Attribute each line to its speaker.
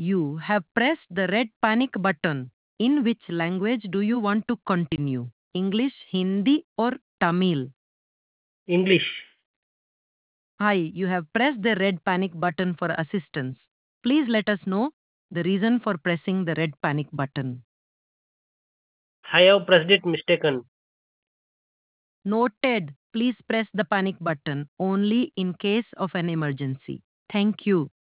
Speaker 1: You have pressed the red panic button. In which language do you want to continue? English, Hindi, or Tamil?
Speaker 2: English.
Speaker 1: Hi, you have pressed the red panic button for assistance. Please let us know the reason for pressing the red panic button.
Speaker 2: I have pressed it mistaken.
Speaker 1: Noted. Please press the panic button only in case of an emergency. Thank you.